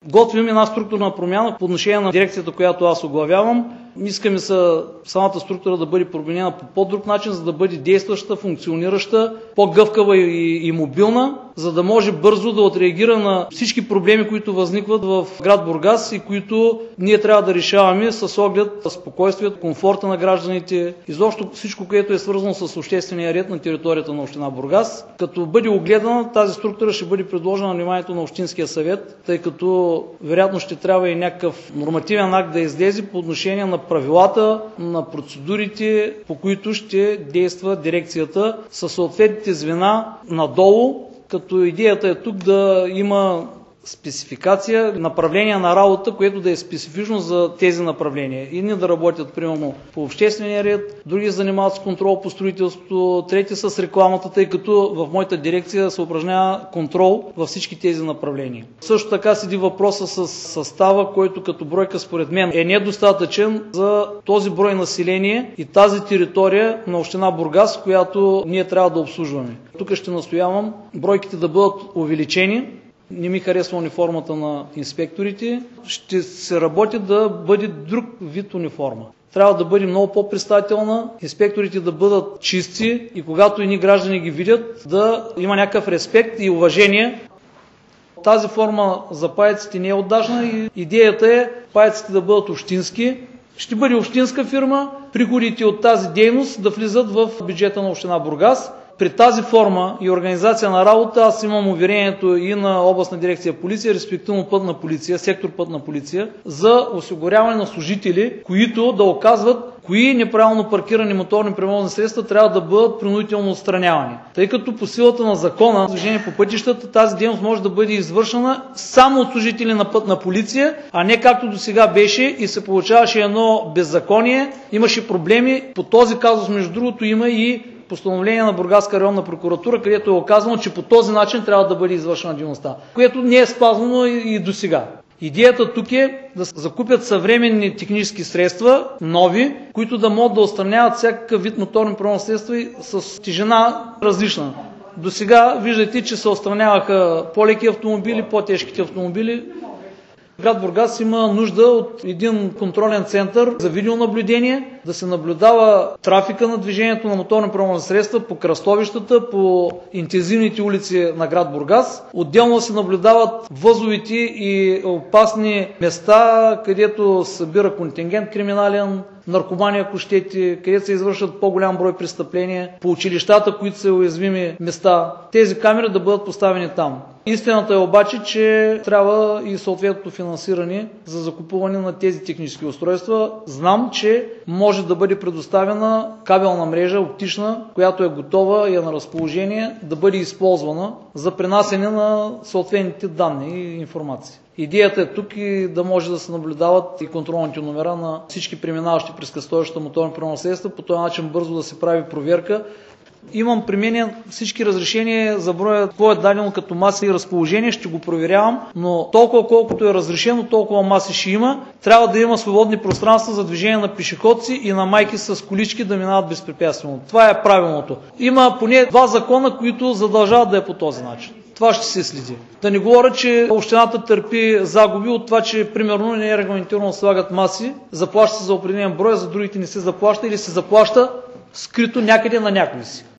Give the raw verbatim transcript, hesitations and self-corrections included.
Готвим една структурна промяна по отношение на дирекцията, която аз оглавявам. Искаме са самата структура да бъде променена по по-друг начин, за да бъде действаща, функционираща, по-гъвкава и, и мобилна, за да може бързо да отреагира на всички проблеми, които възникват в град Бургас и които ние трябва да решаваме с оглед спокойствието, комфорта на гражданите, изобщо всичко, което е свързано с обществения ред на територията на община Бургас. Като бъде огледана, тази структура ще бъде предложена на вниманието на Общинския съвет, тъй като вероятно ще трябва и някакъв нормативен акт да излезе по отношение на правилата, на процедурите, по които ще действа дирекцията със съответните звена надолу, като идеята е тук да има спецификация, направление на работа, което да е специфично за тези направления. Едни да работят, примерно, по обществения ред, други занимават с контрол по строителството, трети с рекламата, тъй като в моята дирекция се упражнява контрол във всички тези направления. Също така седи въпроса с състава, който като бройка според мен е недостатъчен за този брой население и тази територия на община Бургас, която ние трябва да обслужваме. Тук ще настоявам бройките да бъдат увеличени. Не ми харесва униформата на инспекторите. Ще се работи да бъде друг вид униформа. Трябва да бъде много по-представителна, инспекторите да бъдат чисти и когато едни граждани ги видят, да има някакъв респект и уважение. Тази форма за паяците не е удачна и идеята е паяците да бъдат общински. Ще бъде общинска фирма, приходите от тази дейност да влизат в бюджета на община Бургас. При тази форма и организация на работа аз имам уверението и на областна дирекция полиция, респективно пътна полиция, сектор пътна полиция, за осигуряване на служители, които да оказват кои неправилно паркирани моторни превозни средства трябва да бъдат принудително отстранявани. Тъй като по силата на закона за движение по пътищата тази дейност може да бъде извършена само от служители на пътна полиция, а не както до сега беше и се получаваше едно беззаконие, имаше проблеми. По този казус, между другото, има и постановление на Бургаска районна прокуратура, където е оказано, че по този начин трябва да бъде извършена дейността, което не е спазвано и до сега. Идеята тук е да закупят съвременни технически средства, нови, които да могат да отстраняват всякакъв вид моторни превозни средства с тежина различна. До сега виждате, че се отстраняваха по-леки автомобили, по-тежките автомобили. Град Бургас има нужда от един контролен център за видеонаблюдение, да се наблюдава трафика на движението на моторни превозни средства по кръстовищата, по интензивните улици на град Бургас. Отделно се наблюдават възловите и опасни места, където събира контингент криминален, наркомани, ако щете, където се извършват по-голям брой престъпления, по училищата, които са уязвими места. Тези камери да бъдат поставени там. Истината е обаче, че трябва и съответното финансиране за закупуване на тези технически устройства. Знам, че може да бъде предоставена кабелна мрежа, оптична, която е готова и е на разположение да бъде използвана за пренасене на съответните данни и информации. Идеята е тук и да може да се наблюдават и контролните номера на всички преминаващи през кръстовищата моторни превозни средства, по този начин бързо да се прави проверка. Имам при мен всички разрешения за броя, какво е дадено като маси и разположение, ще го проверявам, но толкова колкото е разрешено, толкова маси ще има. Трябва да има свободни пространства за движение на пешеходци и на майки с колички да минават безпрепятствено. Това е правилното. Има поне два закона, които задължават да е по този начин. Това ще се следи. Да не говоря, че общината търпи загуби от това, че примерно не е регламентирано слагат маси, заплаща се за определен брой, за другите не се заплаща или се заплаща скрито някъде на някой си.